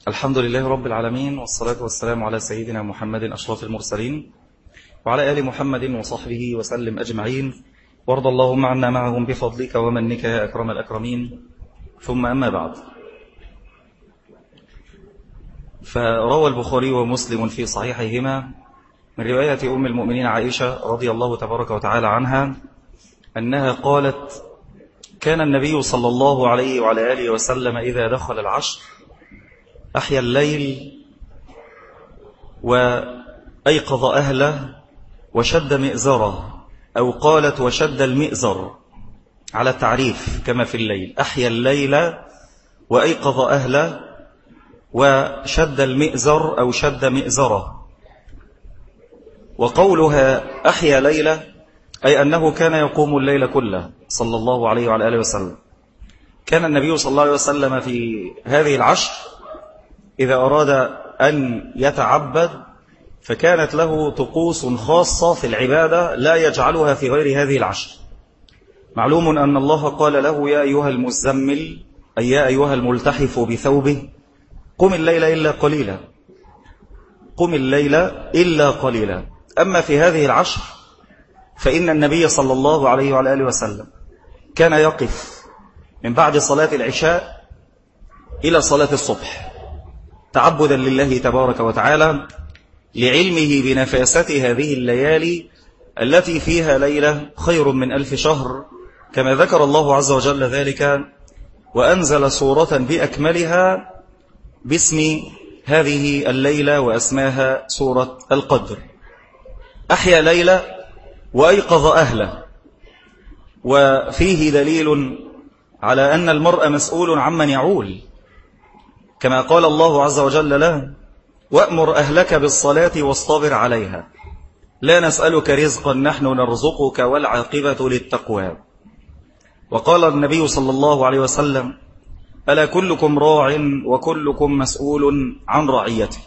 الحمد لله رب العالمين، والصلاة والسلام على سيدنا محمد أشرف المرسلين وعلى آل محمد وصحبه وسلم أجمعين، وارض اللهم عنا معهم بفضلك ومنك يا أكرم الأكرمين. ثم أما بعد، فروى البخاري ومسلم في صحيحيهما من رواية أم المؤمنين عائشة رضي الله تبارك وتعالى عنها أنها قالت: كان النبي صلى الله عليه وعلى آله وسلم إذا دخل العشر أحيا الليل وأيقظ أهله وشد مئزره، أو قالت وشد المئزر على التعريف كما في الليل، أحيا الليل وأيقظ أهله وشد المئزر أو شد مئزره. وقولها أحيا ليلة أي أنه كان يقوم الليل كله صلى الله عليه وعلى آله وسلم. كان النبي صلى الله عليه وسلم في هذه العشر إذا أراد أن يتعبد فكانت له طقوس خاصة في العبادة لا يجعلها في غير هذه العشر. معلوم أن الله قال له: يا أيها المزمل، أي يا أيها الملتحف بثوبه، قم الليل إلا قليلا، قم الليل إلا قليلا. أما في هذه العشر فإن النبي صلى الله عليه وعلى آله وسلم كان يقف من بعد صلاة العشاء إلى صلاة الصبح تعبدا لله تبارك وتعالى، لعلمه بنفاسة هذه الليالي التي فيها ليلة خير من 1000 شهر، كما ذكر الله عز وجل ذلك وأنزل سورة بأكملها باسم هذه الليلة وأسماها سورة القدر. أحيا ليلة وأيقظ أهله، وفيه دليل على أن المرء مسؤول عمن يعول، كما قال الله عز وجل له: وأمر أهلك بالصلاة واصطبر عليها لا نسألك رزقا نحن نرزقك والعاقبة للتقوى. وقال النبي صلى الله عليه وسلم: ألا كلكم راع وكلكم مسؤول عن رعيته.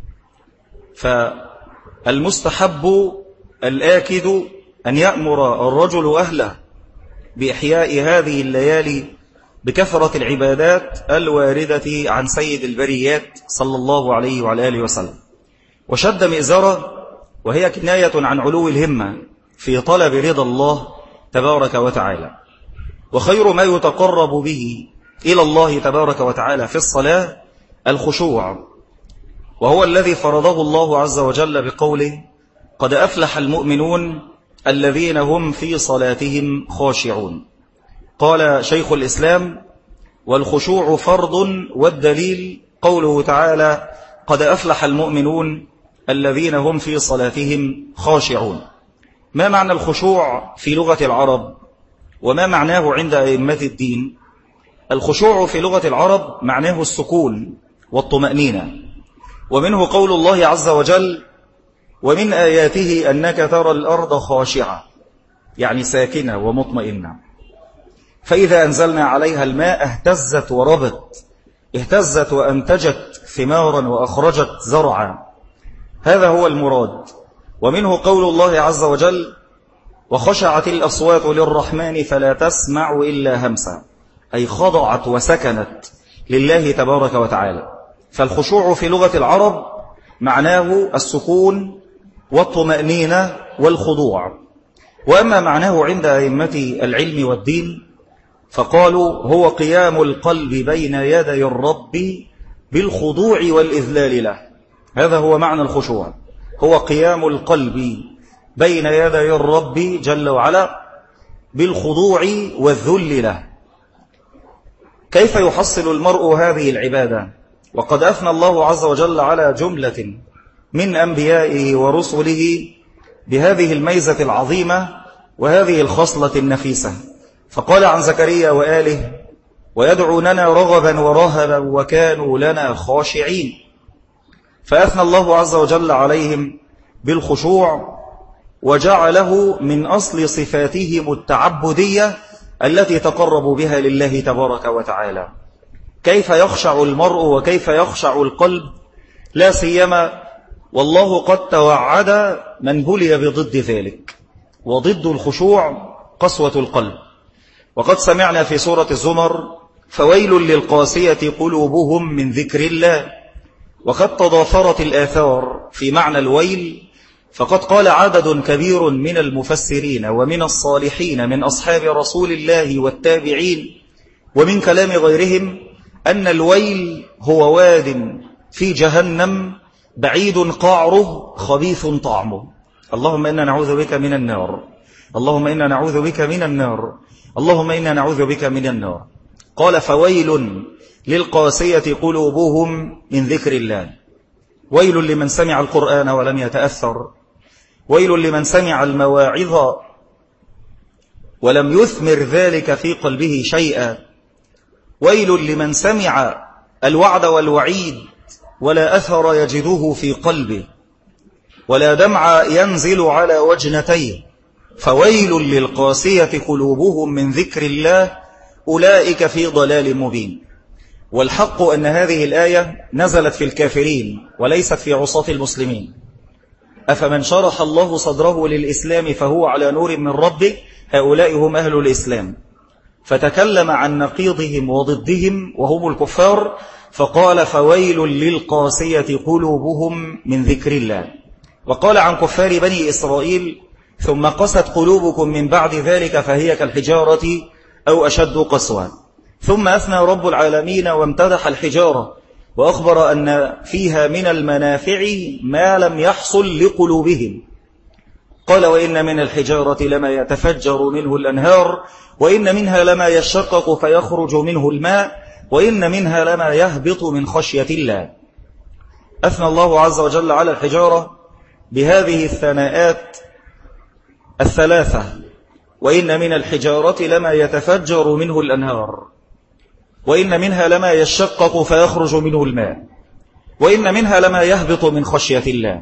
فالمستحب الآكد أن يأمر الرجل أهله بإحياء هذه الليالي بكثرة العبادات الواردة عن سيد البريات صلى الله عليه وعلى آله وسلم. وشد مئزرة وهي كناية عن علو الهمة في طلب رضا الله تبارك وتعالى. وخير ما يتقرب به إلى الله تبارك وتعالى في الصلاة الخشوع، وهو الذي فرضه الله عز وجل بقوله: قد أفلح المؤمنون الذين هم في صلاتهم خاشعون. قال شيخ الإسلام: والخشوع فرض، والدليل قوله تعالى: قد أفلح المؤمنون الذين هم في صلاتهم خاشعون. ما معنى الخشوع في لغة العرب وما معناه عند أئمة الدين؟ الخشوع في لغة العرب معناه السكون والطمأنينة، ومنه قول الله عز وجل: ومن آياته أنك ترى الأرض خاشعة، يعني ساكنة ومطمئنة، فإذا أنزلنا عليها الماء اهتزت وربت، اهتزت وأنتجت ثمارا وأخرجت زرعا. هذا هو المراد. ومنه قول الله عز وجل: وخشعت الأصوات للرحمن فلا تسمع إلا همسا، أي خضعت وسكنت لله تبارك وتعالى. فالخشوع في لغة العرب معناه السكون والطمأنينة والخضوع. وأما معناه عند أئمة العلم والدين فقالوا: هو قيام القلب بين يدي الرب بالخضوع والإذلال له. هذا هو معنى الخشوع، هو قيام القلب بين يدي الرب جل وعلا بالخضوع والذل له. كيف يحصل المرء هذه العبادة وقد أثنى الله عز وجل على جملة من أنبيائه ورسله بهذه الميزة العظيمة وهذه الخصلة النفيسة؟ فقال عن زكريا وآله: ويدعوننا رغبا ورهبا وكانوا لنا خاشعين. فأثنى الله عز وجل عليهم بالخشوع وجعله من أصل صفاتهم التعبدية التي تقربوا بها لله تبارك وتعالى. كيف يخشع المرء وكيف يخشع القلب؟ لا سيما والله قد توعد من بلي بضد ذلك، وضد الخشوع قسوة القلب. وقد سمعنا في سورة الزمر: فويل للقاسية قلوبهم من ذكر الله وقد تضافرت الآثار في معنى الويل، فقد قال عدد كبير من المفسرين ومن الصالحين من أصحاب رسول الله والتابعين ومن كلام غيرهم أن الويل هو واد في جهنم بعيد قعره خبيث طعمه. اللهم إنا نعوذ بك من النار، اللهم إنا نعوذ بك من النار، اللهم إنا نعوذ بك من النار. قال فويل للقاسية قلوبهم من ذكر الله. ويل لمن سمع القرآن ولم يتأثر، ويل لمن سمع المواعظ ولم يثمر ذلك في قلبه شيئا، ويل لمن سمع الوعد والوعيد ولا أثر يجده في قلبه ولا دمع ينزل على وجنتيه. فويل للقاسية قلوبهم من ذكر الله أولئك في ضلال مبين. والحق أن هذه الآية نزلت في الكافرين وليست في عصاة المسلمين. أفمن شرح الله صدره للإسلام فهو على نور من ربه هؤلاء هم أهل الإسلام. فتكلم عن نقيضهم وضدهم وهم الكفار فقال فويل للقاسية قلوبهم من ذكر الله. وقال عن كفار بني إسرائيل ثم قست قلوبكم من بعد ذلك فهي كالحجارة أو أشد قسوة. ثم أثنى رب العالمين وامتدح الحجارة وأخبر أن فيها من المنافع ما لم يحصل لقلوبهم. قال وإن من الحجارة لما يتفجر منه الأنهار وإن منها لما يشقق فيخرج منه الماء وإن منها لما يهبط من خشية الله. أثنى الله عز وجل على الحجارة بهذه الثناءات الثلاثة: وإن من الحجارة لما يتفجر منه الأنهار، وإن منها لما يشقق فيخرج منه الماء، وإن منها لما يهبط من خشية الله.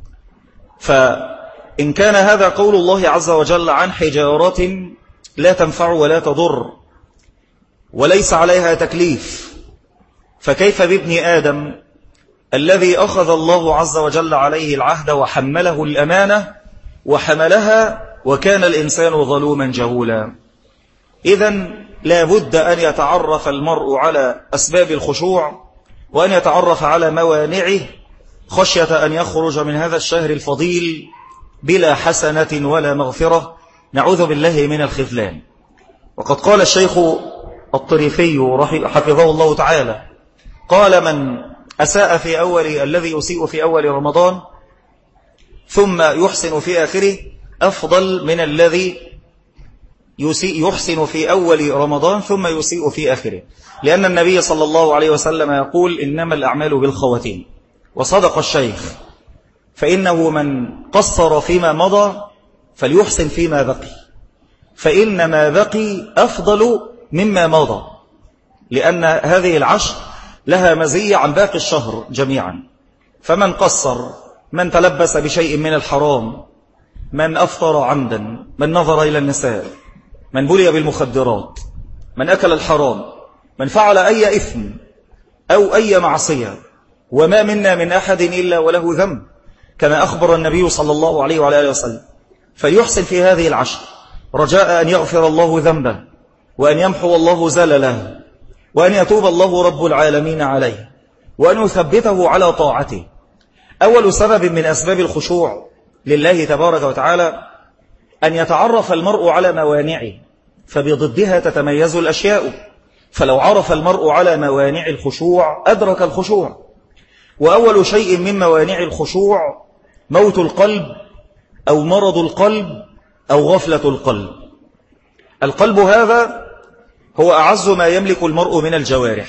فإن كان هذا قول الله عز وجل عن حجارة لا تنفع ولا تضر وليس عليها تكليف، فكيف بابن آدم الذي أخذ الله عز وجل عليه العهد وحمله الأمانة وحملها وكان الإنسان ظلوما جهولا؟ إذن لا بد أن يتعرف المرء على أسباب الخشوع وأن يتعرف على موانعه خشية أن يخرج من هذا الشهر الفضيل بلا حسنة ولا مغفرة، نعوذ بالله من الخذلان. وقد قال الشيخ الطريفي حفظه الله تعالى قال من أساء في الذي يسيء في أول رمضان ثم يحسن في آخره أفضل من الذي يحسن في أول رمضان ثم يسيء في آخره، لأن النبي صلى الله عليه وسلم يقول إنما الأعمال بالخواتيم. وصدق الشيخ، فإنه من قصر فيما مضى فليحسن فيما بقي، فإن ما بقي أفضل مما مضى، لأن هذه العشر لها مزية عن باقي الشهر جميعا. فمن قصر، من تلبس بشيء من الحرام، من أفطر عمدا، من نظر إلى النساء، من بلي بالمخدرات، من أكل الحرام، من فعل أي إثم أو أي معصية، وما منا من أحد إلا وله ذنب كما أخبر النبي صلى الله عليه وعلى آله وسلم، فليحسن في هذه العشر رجاء أن يغفر الله ذنبه وأن يمحو الله زلله وأن يتوب الله رب العالمين عليه وأن يثبته على طاعته. أول سبب من أسباب الخشوع لله تبارك وتعالى أن يتعرف المرء على موانعه، فبضدها تتميز الأشياء. فلو عرف المرء على موانع الخشوع أدرك الخشوع. وأول شيء من موانع الخشوع موت القلب أو مرض القلب أو غفلة القلب. القلب هذا هو أعز ما يملك المرء من الجوارح،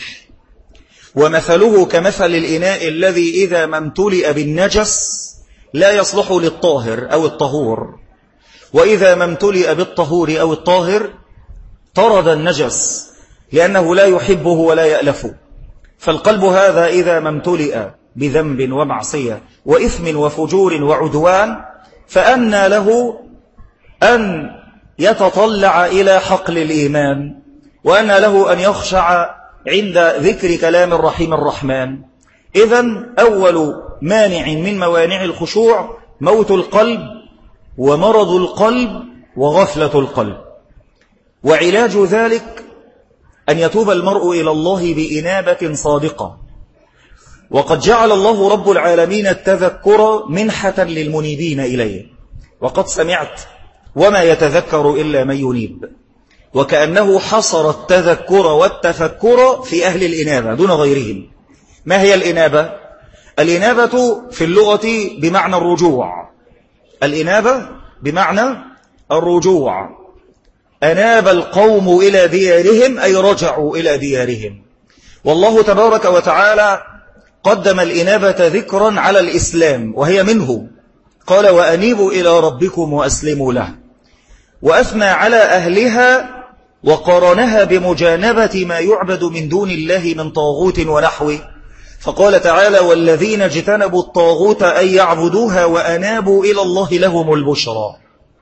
ومثله كمثل الإناء الذي إذا ما امتلئ بالنجس لا يصلح للطاهر أو الطهور، وإذا ما امتلئ بالطهور أو الطاهر طرد النجس لأنه لا يحبه ولا يألفه. فالقلب هذا إذا ما امتلئ بذنب ومعصية وإثم وفجور وعدوان فأنى له أن يتطلع إلى حقل الإيمان، وأنى له أن يخشع عند ذكر كلام الرحيم الرحمن. إذن أول مانع من موانع الخشوع موت القلب ومرض القلب وغفلة القلب. وعلاج ذلك أن يتوب المرء إلى الله بإنابة صادقة، وقد جعل الله رب العالمين التذكر منحة للمنيبين إليه. وقد سمعت وما يتذكر إلا من ينيب، وكأنه حصر التذكر والتفكر في أهل الإنابة دون غيرهم. ما هي الإنابة؟ الإنابة في اللغة بمعنى الرجوع. الإنابة بمعنى الرجوع. أناب القوم إلى ديارهم أي رجعوا إلى ديارهم. والله تبارك وتعالى قدم الإنابة ذكرا على الإسلام وهي منه، قال وأنيبوا إلى ربكم وأسلموا له، وأثنى على أهلها وقارنها بمجانبة ما يعبد من دون الله من طاغوت ونحوه، فقال تعالى والذين اجتنبوا الطاغوت أن يعبدوها وأنابوا إلى الله لهم البشرى.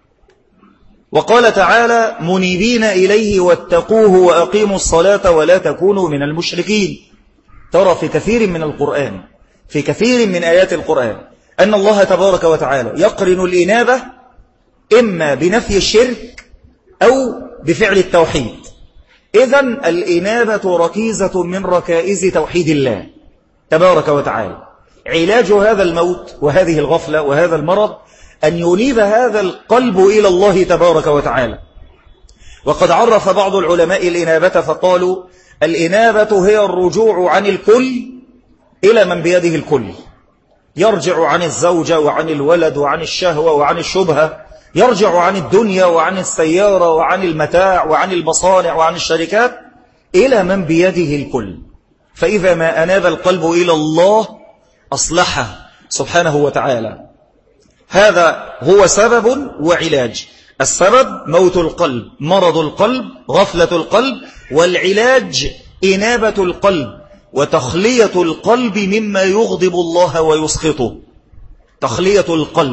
وقال تعالى منيبين إليه واتقوه وأقيموا الصلاة ولا تكونوا من المشركين. ترى في كثير من القرآن، في كثير من آيات القرآن أن الله تبارك وتعالى يقرن الإنابة إما بنفي الشرك أو بفعل التوحيد. إذن الإنابة ركيزة من ركائز توحيد الله تبارك وتعالى. علاج هذا الموت وهذه الغفلة وهذا المرض أن ينيب هذا القلب إلى الله تبارك وتعالى. وقد عرف بعض العلماء الإنابة فقالوا الإنابة هي الرجوع عن الكل إلى من بيده الكل. يرجع عن الزوجة وعن الولد وعن الشهوة وعن الشبهة، يرجع عن الدنيا وعن السيارة وعن المتاع وعن المصانع وعن الشركات إلى من بيده الكل. فإذا ما أناب القلب إلى الله أصلحه سبحانه وتعالى. هذا هو سبب وعلاج. السبب موت القلب، مرض القلب، غفلة القلب، والعلاج إنابة القلب وتخلية القلب مما يغضب الله ويسخطه. تخلية القلب،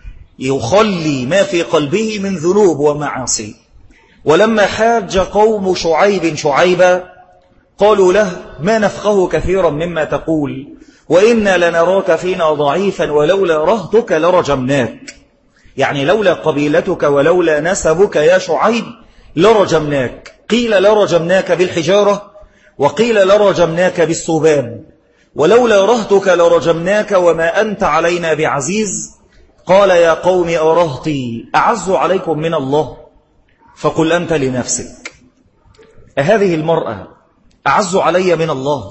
يخلي ما في قلبه من ذنوب ومعاصي. ولما حاج قوم شعيب شعيبا قالوا له ما نفقه كثيرا مما تقول وإنا لنراك فينا ضعيفا ولولا رهتك لرجمناك. يعني لولا قبيلتك ولولا نسبك يا شعيب لرجمناك. قيل لرجمناك بالحجارة وقيل لرجمناك بالسباب، ولولا رهتك لرجمناك وما أنت علينا بعزيز. قال يا قوم أرهطي أعز عليكم من الله؟ فقل أنت لنفسك. أهذه المرأة أعز علي من الله؟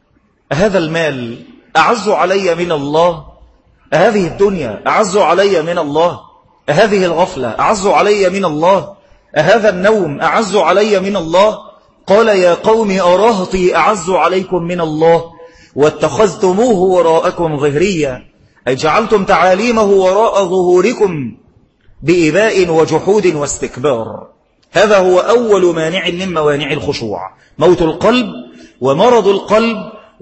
أهذا المال أعز علي من الله؟ أهذه الدنيا أعز علي من الله؟ أهذه الغفلة أعز علي من الله؟ أهذا النوم أعز علي من الله؟ قال يا قوم أرهطي أعز عليكم من الله واتخذتموه وراءكم ظهريا، أي جعلتم تعاليمه وراء ظهوركم بإباء وجحود واستكبار. هذا هو أول مانع من موانع الخشوع، موت القلب ومرض القلب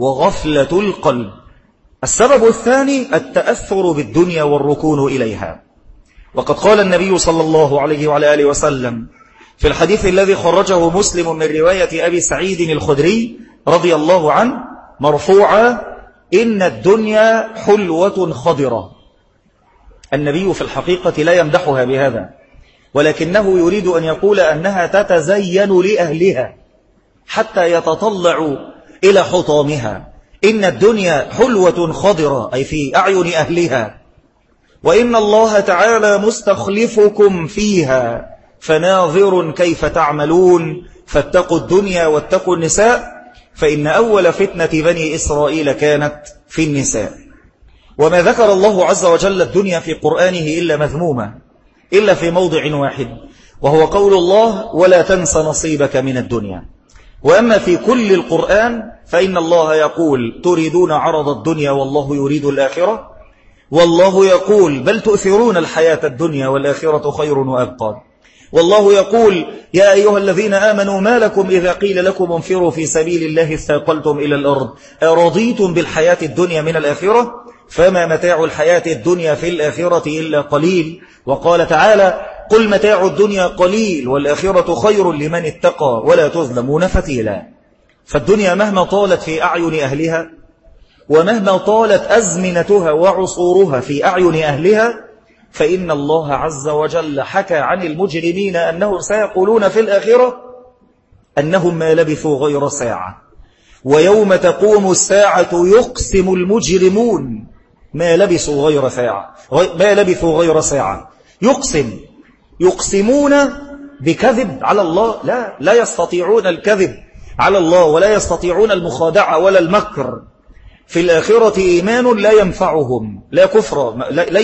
وغفلة القلب. السبب الثاني التأثر بالدنيا والركون إليها. وقد قال النبي صلى الله عليه وعلى آله وسلم في الحديث الذي خرجه مسلم من رواية أبي سعيد الخدري رضي الله عنه مرفوعا إن الدنيا حلوة خضرة. النبي في الحقيقة لا يمدحها بهذا، ولكنه يريد أن يقول أنها تتزين لأهلها حتى يتطلعوا إلى حطامها. إن الدنيا حلوة خضرة أي في أعين أهلها، وإن الله تعالى مستخلفكم فيها فناظر كيف تعملون فاتقوا الدنيا واتقوا النساء فإن أول فتنة بني إسرائيل كانت في النساء. وما ذكر الله عز وجل الدنيا في قرآنه إلا مذمومة إلا في موضع واحد، وهو قول الله ولا تنس نصيبك من الدنيا. وأما في كل القرآن فإن الله يقول تريدون عرض الدنيا والله يريد الآخرة، والله يقول بل تؤثرون الحياة الدنيا والآخرة خير وأبقى. والله يقول يا أيها الذين آمنوا ما لكم إذا قيل لكم انفروا في سبيل الله اثاقلتم إلى الأرض أرضيتم بالحياة الدنيا من الآخرة فما متاع الحياة الدنيا في الآخرة إلا قليل. وقال تعالى قل متاع الدنيا قليل والآخرة خير لمن اتقى ولا تظلمون فتيلا. فالدنيا مهما طالت في أعين أهلها ومهما طالت أزمنتها وعصورها في أعين أهلها فإن الله عز وجل حكى عن المجرمين أنهم سيقولون في الآخرة أنهم ما لبثوا غير ساعة. ويوم تقوم الساعة يقسم المجرمون ما لبثوا غير ساعة يقسمون بكذب على الله. لا يستطيعون الكذب على الله ولا يستطيعون المخادعة ولا المكر. في الآخرة إيمان لا ينفعهم، لا كفر،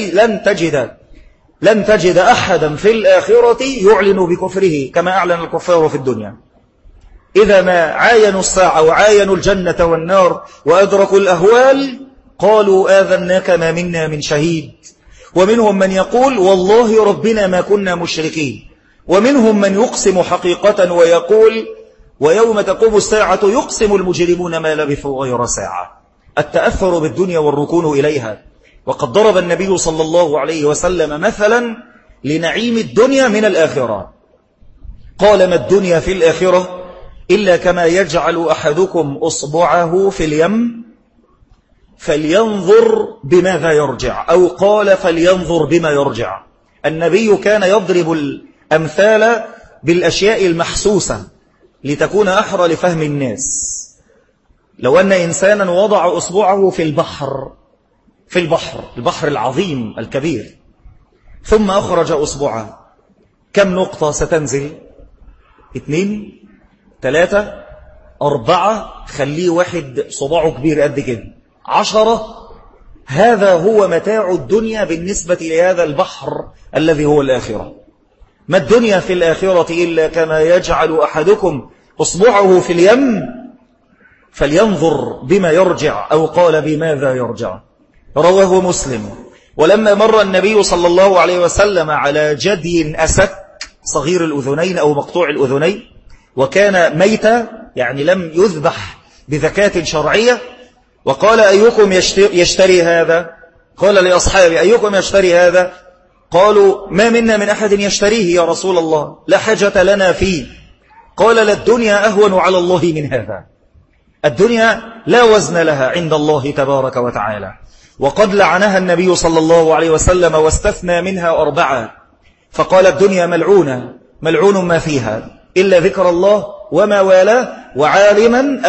لن تجد أحدا في الآخرة يعلن بكفره كما أعلن الكفار في الدنيا. إذا ما عاينوا الساعة وعاينوا الجنة والنار وأدركوا الأهوال قالوا آذناك ما منا من شهيد. ومنهم من يقول والله ربنا ما كنا مشركين. ومنهم من يقسم حقيقة ويقول ويوم تقوم الساعة يقسم المجرمون ما لبثوا غير ساعة. التأثر بالدنيا والركون إليها. وقد ضرب النبي صلى الله عليه وسلم مثلا لنعيم الدنيا من الآخرة. قال ما الدنيا في الآخرة إلا كما يجعل أحدكم أصبعه في اليم فلينظر بماذا يرجع، أو قال فلينظر بما يرجع. النبي كان يضرب الأمثال بالأشياء المحسوسة لتكون أحرى لفهم الناس. لو أن إنسانا وضع أصبعه في البحر العظيم الكبير ثم أخرج أصبعه، كم نقطة ستنزل؟ 2 3 4، خليه واحد صباعه كبير قد كده 10. هذا هو متاع الدنيا بالنسبة لهذا البحر الذي هو الآخرة. ما الدنيا في الآخرة إلا كما يجعل أحدكم أصبعه في اليم فلينظر بما يرجع، أو قال بماذا يرجع. رواه مسلم. ولما مر النبي صلى الله عليه وسلم على جدي أسك صغير الأذنين أو مقطوع الأذنين وكان ميتا، يعني لم يذبح بذكاة شرعية، وقال أيكم يشتري هذا؟ قال لأصحابه أيكم يشتري هذا؟ قالوا ما منا من أحد يشتريه يا رسول الله، لا حاجة لنا فيه. قال للدنيا أهون على الله من هذا. الدنيا لا وزن لها عند الله تبارك وتعالى، وقد لعنها النبي صلى الله عليه وسلم واستثنى منها 4. فقال الدنيا ملعون ما فيها إلا ذكر الله وما والاه وعالما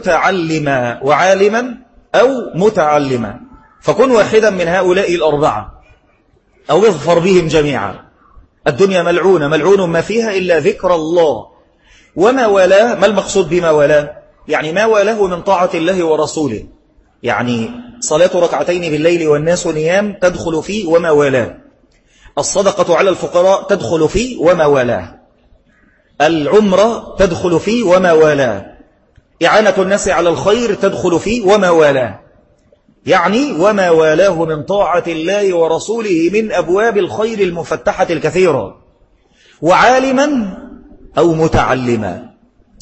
أو متعلما. فكن واحدا من هؤلاء 4 أو اظفر بهم جميعا. الدنيا ملعون ما فيها إلا ذكر الله وما والاه. ما المقصود بما والاه؟ يعني ما والاه من طاعة الله ورسوله، يعني صلاة ركعتين بالليل والناس نيام تدخل فيه وما والاه، الصدقة على الفقراء تدخل فيه وما والاه، العمرة تدخل فيه وما والاه، إعانة الناس على الخير تدخل فيه وما والاه، يعني وما والاه من طاعة الله ورسوله من أبواب الخير المفتحة الكثيرة. وعالما أو متعلما،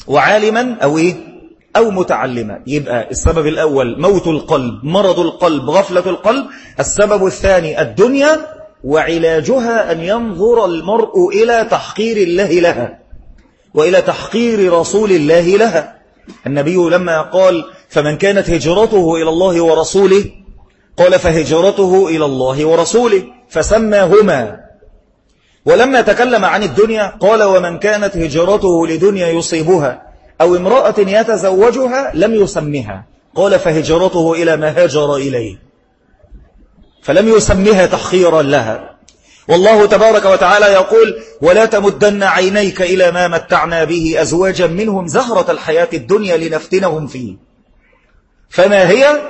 أو متعلما. يبقى السبب الأول موت القلب، مرض القلب، غفلة القلب. السبب الثاني الدنيا، وعلاجها أن ينظر المرء إلى تحقير الله لها وإلى تحقير رسول الله لها. النبي لما قال فمن كانت هجرته إلى الله ورسوله قال فهجرته إلى الله ورسوله، فسماهما. ولما تكلم عن الدنيا قال ومن كانت هجرته لدنيا يصيبها أو امرأة يتزوجها لم يسمها، قال فهجرته إلى ما هاجر إليه، فلم يسمها تحقيرا لها. والله تبارك وتعالى يقول ولا تمدن عينيك إلى ما متعنا به أزواجا منهم زهرة الحياة الدنيا لنفتنهم فيه فما هي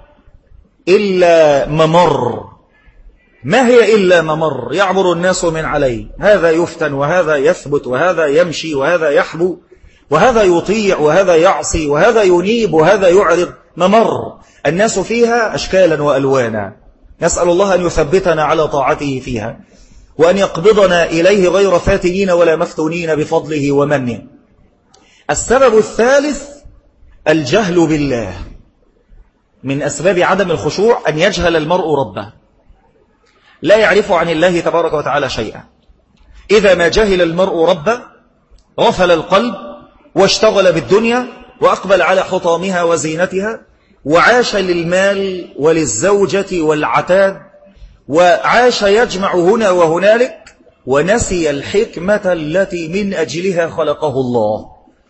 إلا ممر. ما هي إلا ممر يعبر الناس من عليه، هذا يفتن وهذا يثبت وهذا يمشي وهذا يحبو وهذا يطيع وهذا يعصي وهذا ينيب وهذا يعرض. ممر الناس فيها أشكالا وألوانا، نسأل الله أن يثبتنا على طاعته فيها وأن يقبضنا إليه غير فاتنين ولا مفتونين بفضله ومنه. السبب الثالث الجهل بالله. من أسباب عدم الخشوع أن يجهل المرء ربه، لا يعرف عن الله تبارك وتعالى شيئا. إذا ما جهل المرء ربه غفل القلب واشتغل بالدنيا وأقبل على حطامها وزينتها وعاش للمال وللزوجة والعتاد وعاش يجمع هنا وهنالك ونسي الحكمة التي من أجلها خلقه الله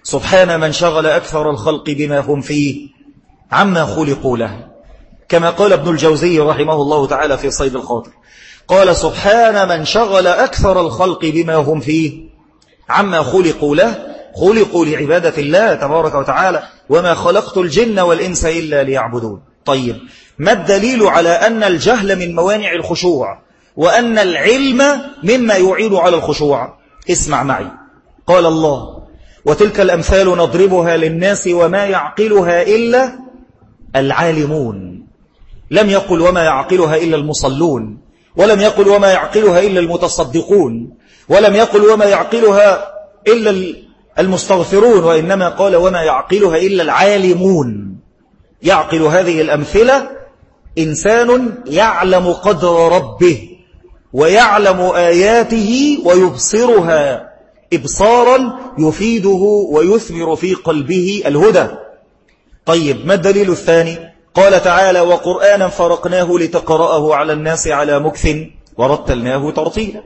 سبحان من شغل أكثر الخلق بما هم فيه عما خلقوا له، كما قال ابن الجوزي رحمه الله تعالى في صيد الخاطر، قال سبحان من شغل أكثر الخلق بما هم فيه عما خلقوا له، خلقوا لعبادة الله تبارك وتعالى، وما خلقت الجن والإنس إلا ليعبدون. طيب، ما الدليل على أن الجهل من موانع الخشوع وأن العلم مما يعين على الخشوع؟ اسمع معي، قال الله وتلك الأمثال نضربها للناس وما يعقلها إلا العالمون. لم يقل وما يعقلها إلا المصلون، ولم يقل وما يعقلها إلا المتصدقون، ولم يقل وما يعقلها إلا المستغفرون، وإنما قال وما يعقلها إلا العالمون. يعقل هذه الأمثلة إنسان يعلم قدر ربه ويعلم آياته ويبصرها إبصارا يفيده ويثمر في قلبه الهدى. طيب، ما الدليل الثاني؟ قال تعالى وقرآنا فرقناه لتقرأه على الناس على مكث ورتلناه ترتيلا.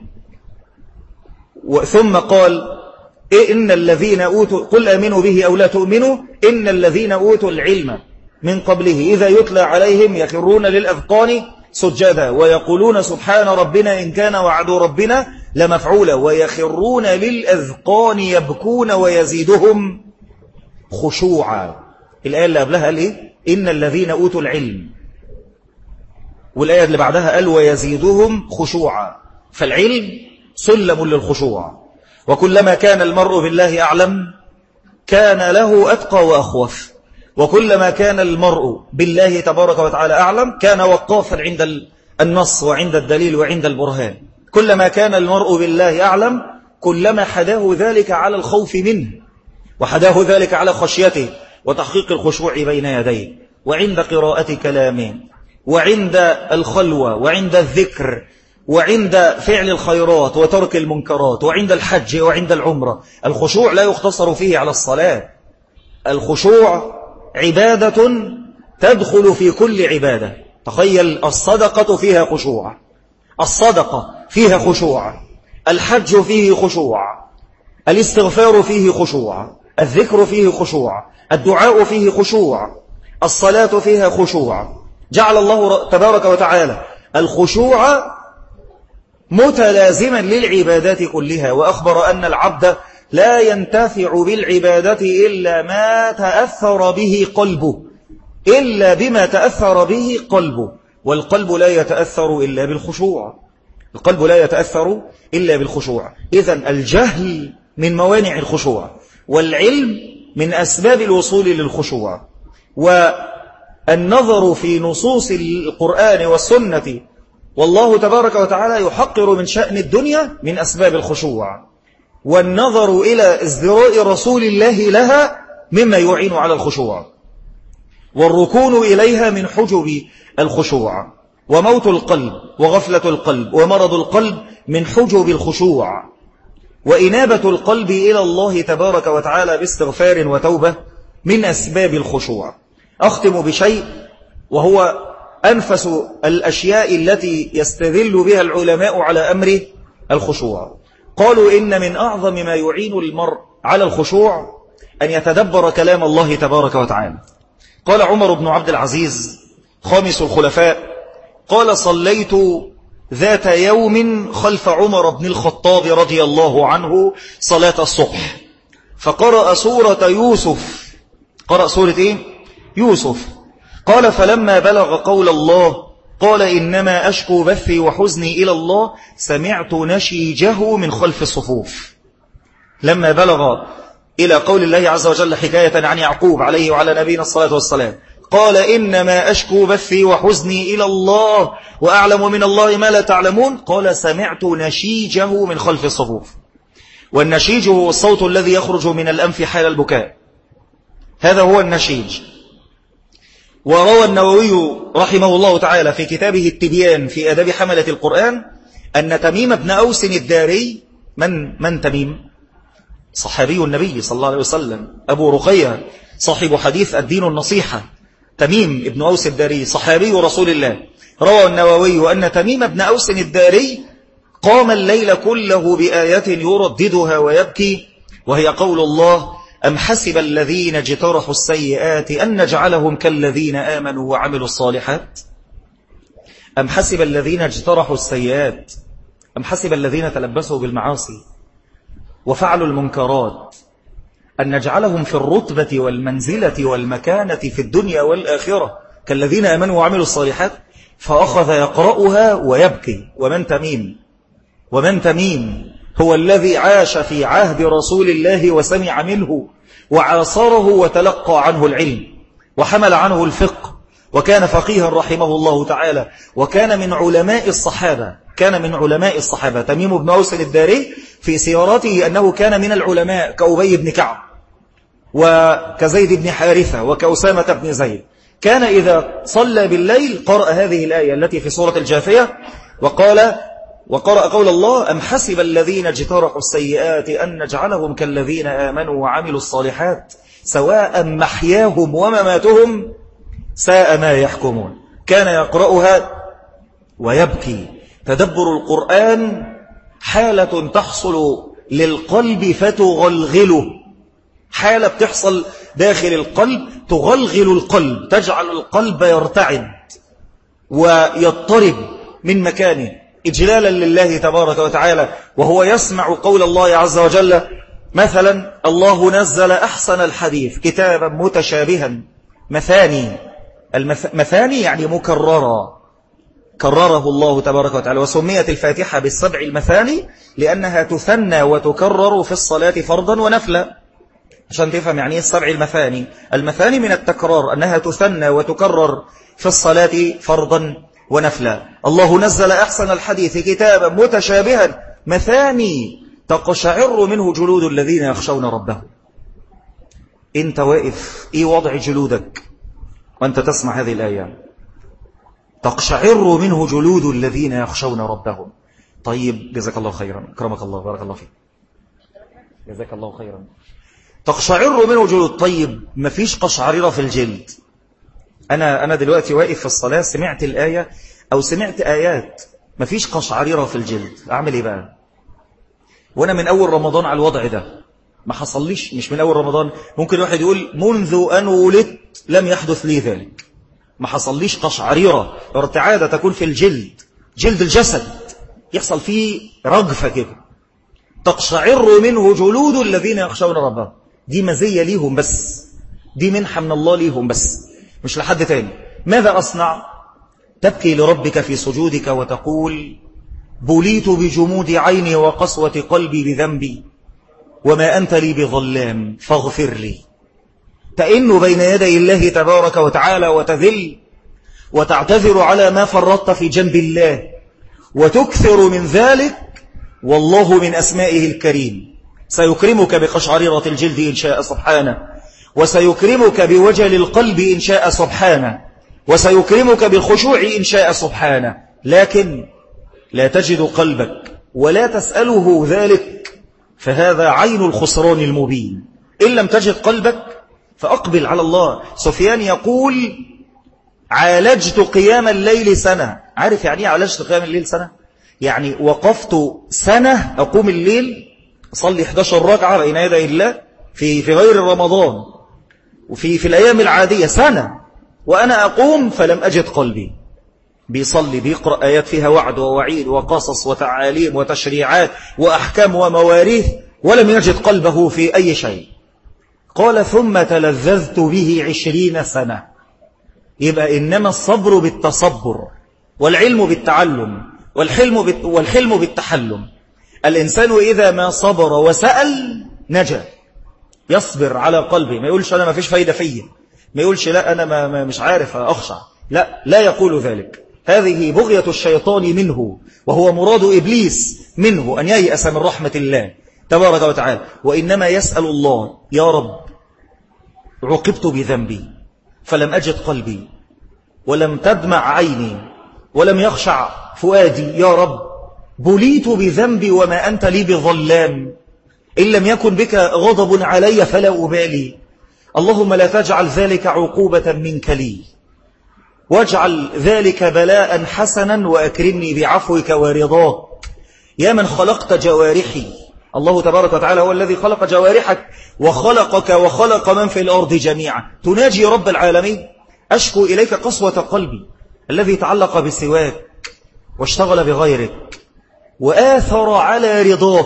ثم قال إن الذين أوتوا قل آمنوا به أو لا تؤمنوا إن الذين أوتوا العلم من قبله إذا يتلى عليهم يخرون للأذقان سجدا ويقولون سبحان ربنا إن كان وعد ربنا لمفعولا ويخرون للأذقان يبكون ويزيدهم خشوعا. الآية اللي قبلها قال إيه؟ إن الذين أوتوا العلم، والآية اللي بعدها قال ويزيدهم خشوعا. فالعلم سلم للخشوع، وكلما كان المرء بالله أعلم كان له أتقى وأخوف، وكلما كان المرء بالله تبارك وتعالى أعلم كان وقافا عند النص وعند الدليل وعند البرهان. كلما كان المرء بالله أعلم كلما حداه ذلك على الخوف منه، وحداه ذلك على خشيته وتحقيق الخشوع بين يديه، وعند قراءة كلامه، وعند الخلوة، وعند الذكر، وعند فعل الخيرات وترك المنكرات، وعند الحج وعند العمرة. الخشوع لا يقتصر فيه على الصلاة، الخشوع عبادة تدخل في كل عبادة. تخيل الصدقة فيها خشوع، الصدقة فيها خشوع، الحج فيه خشوع، الاستغفار فيه خشوع، الذكر فيه خشوع، الدعاء فيه خشوع، الصلاة فيها خشوع. جعل الله تبارك وتعالى الخشوع متلازما للعبادات كلها، وأخبر أن العبد لا ينتفع بالعبادة إلا ما تأثر به قلبه، إلا بما تأثر به قلبه، والقلب لا يتأثر إلا بالخشوع، القلب لا يتأثر إلا بالخشوع. إذن الجهل من موانع الخشوع، والعلم من أسباب الوصول للخشوع، والنظر في نصوص القرآن والسنة والله تبارك وتعالى يحقر من شأن الدنيا من أسباب الخشوع، والنظر إلى ازدراء رسول الله لها مما يعين على الخشوع، والركون إليها من حجب الخشوع، وموت القلب وغفلة القلب ومرض القلب من حجب الخشوع، وإنابة القلب إلى الله تبارك وتعالى باستغفار وتوبة من أسباب الخشوع. أختم بشيء وهو أنفس الأشياء التي يستدل بها العلماء على أمر الخشوع. قالوا إن من أعظم ما يعين المرء على الخشوع أن يتدبر كلام الله تبارك وتعالى. قال عمر بن عبد العزيز خامس الخلفاء، قال صليت ذات يوم خلف عمر بن الخطاب رضي الله عنه صلاة الصبح، فقرأ سورة يوسف. قرأ سورة إيه؟ يوسف. قال فلما بلغ قول الله قال إنما أشكو بثي وحزني إلى الله سمعت نشيجه من خلف الصفوف. لما بلغ إلى قول الله عز وجل حكاية عن يعقوب عليه وعلى نبينا الصلاة والسلام، قال إنما أشكو بثي وحزني إلى الله وأعلم من الله ما لا تعلمون، قال سمعت نشيجه من خلف الصفوف. والنشيج هو الصوت الذي يخرج من الأنف حال البكاء، هذا هو النشيج. وروى النووي رحمه الله تعالى في كتابه التبيان في آداب حملة القرآن أن تميم بن أوس الداري، من تميم؟ صحابي النبي صلى الله عليه وسلم، أبو رقية صاحب حديث الدين النصيحة، تميم بن أوس الداري صحابي رسول الله. روى النووي أن تميم بن أوس الداري قام الليل كله بآية يرددها ويبكي، وهي قول الله أم حسب الذين اجترحوا السيئات أن نجعلهم كالذين آمنوا وعملوا الصالحات. أم حسب الذين اجترحوا السيئات، أم حسب الذين تلبسوا بالمعاصي وفعلوا المنكرات أن نجعلهم في الرتبة والمنزلة والمكانة في الدنيا والآخرة كالذين آمنوا وعملوا الصالحات. فأخذ يقرأها ويبكي. ومن تميم هو الذي عاش في عهد رسول الله وسمع منه وعاصره وتلقى عنه العلم وحمل عنه الفقه، وكان فقيها رحمه الله تعالى، وكان من علماء الصحابة. تميم بن أوس الداري في سيارته أنه كان من العلماء كأبي بن كعب وكزيد بن حارثة وكأسامة بن زيد. كان إذا صلى بالليل قرأ هذه الآية التي في سورة الجاثية وقرأ قول الله أم حسب الذين اجترحوا السيئات أن نجعلهم كالذين آمنوا وعملوا الصالحات سواء محياهم ومماتهم ساء ما يحكمون. كان يقرأها ويبكي. تدبر القرآن حالة تحصل للقلب فتغلغله، حالة بتحصل داخل القلب تغلغل القلب، تجعل القلب يرتعد ويضطرب من مكانه إجلالا لله تبارك وتعالى، وهو يسمع قول الله عز وجل. مثلا الله نزل أحسن الحديث كتابا متشابها مثاني يعني مكررا، كرره الله تبارك وتعالى. وسميت الفاتحة بالسبع المثاني لأنها تثنى وتكرر في الصلاة فرضا ونفلا. عشان تفهم يعني السبع المثاني من التكرار أنها تثنى وتكرر في الصلاة فرضا ونفلا. الله نزل أحسن الحديث كتابا متشابها مثاني تقشعر منه جلود الذين يخشون ربهم. انت واقف ايه وضع جلودك وانت تسمع هذه الآية؟ تقشعر منه جلود الذين يخشون ربهم. طيب جزاك الله خيرا، كرمك الله، بارك الله فيك، جزاك الله خيرا. تقشعر منه جلود. طيب ما فيش قشعريرة في الجلد. أنا دلوقتي واقف في الصلاة سمعت الآية أو سمعت آيات ما فيش قشعريرة في الجلد، أعمل إيه بقى؟ وأنا من أول رمضان على الوضع ده ما حصليش، مش من أول رمضان، ممكن واحد يقول منذ أن ولدت لم يحدث لي ذلك، ما حصليش قشعريرة ارتعادة تكون في الجلد، جلد الجسد يحصل فيه رجفة كده. تقشعر منه جلود الذين يخشون ربهم. دي مزية ليهم بس، دي منحة من الله ليهم بس، مش لحد تاني. ماذا أصنع؟ تبكي لربك في سجودك وتقول بليت بجمود عيني وقسوة قلبي بذنبي وما أنت لي بظلام فاغفر لي. تئن بين يدي الله تبارك وتعالى وتذل وتعتذر على ما فرطت في جنب الله وتكثر من ذلك. والله من أسمائه الكريم سيكرمك بقشعريرة الجلد إن شاء سبحانه، وسيكرمك بوجل القلب إن شاء سبحانه، وسيكرمك بالخشوع إن شاء سبحانه. لكن لا تجد قلبك ولا تسأله ذلك، فهذا عين الخسران المبين. إن لم تجد قلبك فأقبل على الله. سفيان يقول عالجت قيام الليل سنة. عارف يعني عالجت قيام الليل سنة؟ يعني وقفت سنة أقوم الليل أصلي 11 ركعة بين يدي الله في غير رمضان وفي الأيام العادية سنة، وأنا أقوم فلم أجد قلبي. بيصلي بيقرأ آيات فيها وعد ووعيد وقصص وتعاليم وتشريعات وأحكام ومواريث ولم يجد قلبه في أي شيء. قال ثم تلذذت به 20 سنة. يبقى إنما الصبر بالتصبر والعلم بالتعلم والحلم بالتحلم. الإنسان إذا ما صبر وسأل نجا. يصبر على قلبه، ما يقولش أنا ما فيش فايدة فيه، ما يقولش لا أنا ما مش عارف أخشع، لا يقول ذلك. هذه بغية الشيطان منه، وهو مراد إبليس منه أن ييأس من رحمة الله تبارك وتعالى. وإنما يسأل الله يا رب عوقبت بذنبي فلم أجد قلبي ولم تدمع عيني ولم يخشع فؤادي، يا رب بليت بذنبي وما أنت لي بظلام، إن لم يكن بك غضب علي فلا أبالي، اللهم لا تجعل ذلك عقوبة منك لي، واجعل ذلك بلاء حسنا وأكرمني بعفوك ورضاك. يا من خلقت جوارحي الله تبارك وتعالى هو الذي خلق جوارحك وخلقك وخلق من في الأرض جميعا. تناجي رب العالمين: أشكو إليك قسوة قلبي الذي تعلق بسواك واشتغل بغيرك وآثر على رضاك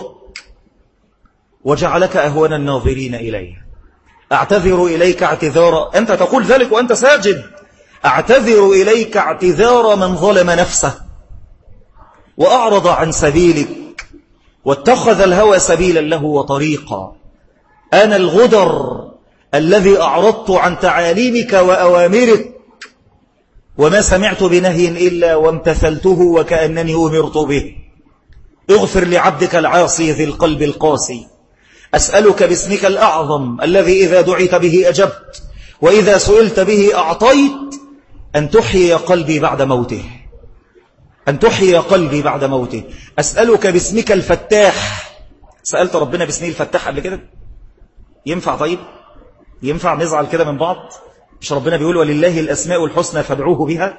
وجعلك أهون الناظرين إليه. أعتذر إليك اعتذارا، أنت تقول ذلك وأنت ساجد، أعتذر إليك اعتذار من ظلم نفسه وأعرض عن سبيلك واتخذ الهوى سبيلا له وطريقا. أنا الغدر الذي أعرضت عن تعاليمك وأوامرك وما سمعت بنهي إلا وامتثلته وكأنني أمرت به. اغفر لعبدك العاصي ذي القلب القاسي. أسألك باسمك الأعظم الذي إذا دعيت به أجبت وإذا سئلت به أعطيت أن تحيي قلبي بعد موته، أن تحيي قلبي بعد موته. أسألك باسمك الفتاح. سألت ربنا باسمه الفتاح قبل كده؟ ينفع؟ طيب ينفع نزعل كده من بعض؟ مش ربنا بيقول ولله الأسماء الحسنى فادعوه بها؟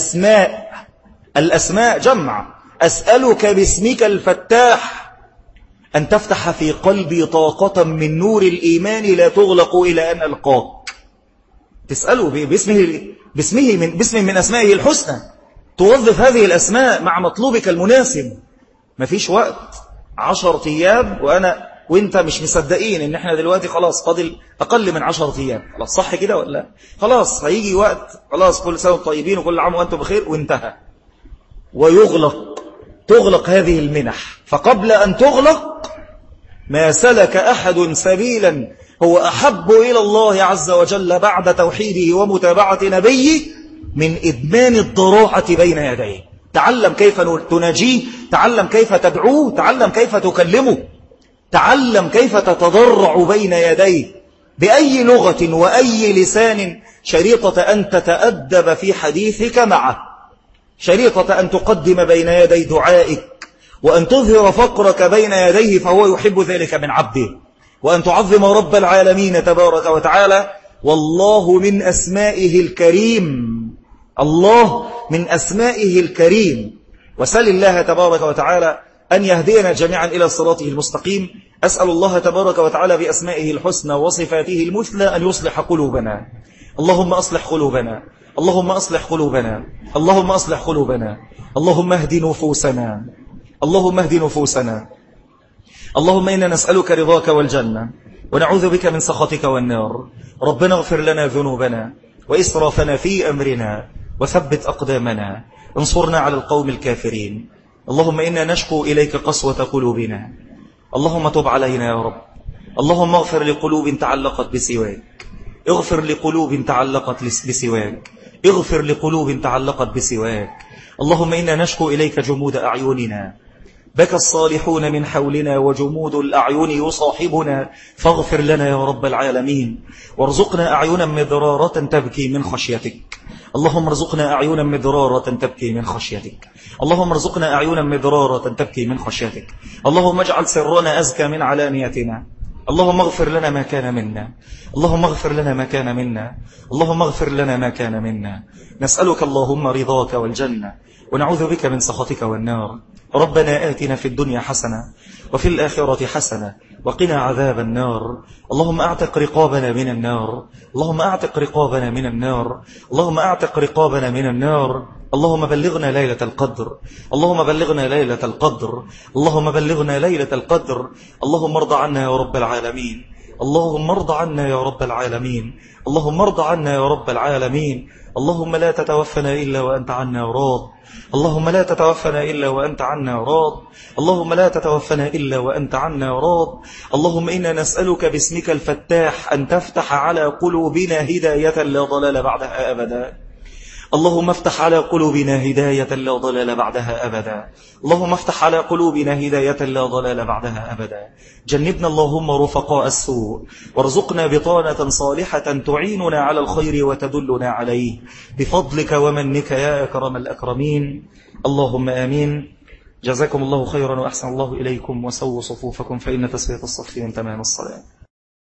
الأسماء جمع. أسألك باسمك الفتاح أن تفتح في قلبي طاقة من نور الإيمان لا تغلق إلى أن ألقاك. تسأله باسم من أسمائه الحسنى، توظف هذه الأسماء مع مطلوبك المناسب. مفيش وقت 10 أيام وانت مش مصدقين ان احنا دلوقتي خلاص فاضل اقل من 10 أيام، خلاص صح كده ولا؟ خلاص هيجي وقت، خلاص كل سنة طيبين وكل عام وانتم بخير، وانتهى تغلق هذه المنح. فقبل أن تغلق ما سلك أحد سبيلا هو أحب إلى الله عز وجل بعد توحيده ومتابعة نبيه من إدمان الضراعة بين يديه. تعلم كيف تناجيه، تعلم كيف تدعوه، تعلم كيف تكلمه، تعلم كيف تتضرع بين يديه بأي لغة وأي لسان، شريطة أن تتأدب في حديثك معه، شريطة أن تقدم بين يدي دعائك، وأن تظهر فقرك بين يديه فهو يحب ذلك من عبده، وأن تعظم رب العالمين تبارك وتعالى. والله من أسمائه الكريم، الله من أسمائه الكريم. وسل الله تبارك وتعالى أن يهدينا جميعا إلى صراطه المستقيم. أسأل الله تبارك وتعالى بأسمائه الحسنى وصفاته المثلى أن يصلح قلوبنا. اللهم أصلح قلوبنا، اللهم أصلح قلوبنا، اللهم أصلح قلوبنا. اللهم اهد نفوسنا، اللهم اهد نفوسنا. اللهم إنا نسألك رضاك والجنة ونعوذ بك من سخطك والنار. ربنا اغفر لنا ذنوبنا وإسرافنا في أمرنا وثبت أقدامنا، انصرنا على القوم الكافرين. اللهم إنا نشكو إليك قسوة قلوبنا، اللهم تب علينا يا رب. اللهم اغفر لقلوب تعلقت بسواك، اغفر لقلوب تعلقت بسواك، اغفر لقلوب تعلقت بسواك. اللهم إنا نشكو إليك جمود أعيننا، بكى الصالحون من حولنا وجمود الأعين يصاحبنا، فاغفر لنا يا رب العالمين، وارزقنا أعينا مدرارة تبكي من خشيتك. اللهم ارزقنا أعينا مدرارة تبكي من خشيتك، اللهم ارزقنا أعينا مدرارة تبكي من خشيتك. اللهم اجعل سرنا أزكى من علانيتنا. اللهم اغفر لنا ما كان منا، اللهم اغفر لنا ما كان منا، اللهم اغفر لنا ما كان منا. نسألك اللهم رضاك والجنة ونعوذ بك من سخطك والنار. ربنا آتنا في الدنيا حسنة وفي الآخرة حسنة وقنا عذاب النار. اللهم أعتق رقابنا من النار، اللهم أعتق رقابنا من النار، اللهم أعتق رقابنا من النار. اللهم بلغنا ليلة القدر، اللهم بلغنا ليلة القدر، اللهم بلغنا ليلة القدر. اللهم ارض عنا يا رب العالمين، اللهم ارض عنا يا رب العالمين، اللهم ارض عنا يا رب العالمين. اللهم لا تتوفنا إلا وأنت عنا راض، اللهم لا تتوفنا إلا وأنت عنا راض، اللهم لا تتوفنا إلا وأنت عنا راض. اللهم إنا نسألك باسمك الفتاح أن تفتح على قلوبنا هداية لا ضلال بعدها أبدا. اللهم افتح على قلوبنا هداية لا ضلال بعدها أبدا، اللهم افتح على قلوبنا هداية لا ضلال بعدها أبدا. جنبنا اللهم رفقاء السوء، وارزقنا بطانة صالحة تعيننا على الخير وتدلنا عليه بفضلك ومنك يا أكرم الأكرمين. اللهم آمين. جزاكم الله خيرا وأحسن الله إليكم، وسووا صفوفكم فإن تسوية الصف من تمام الصلاة.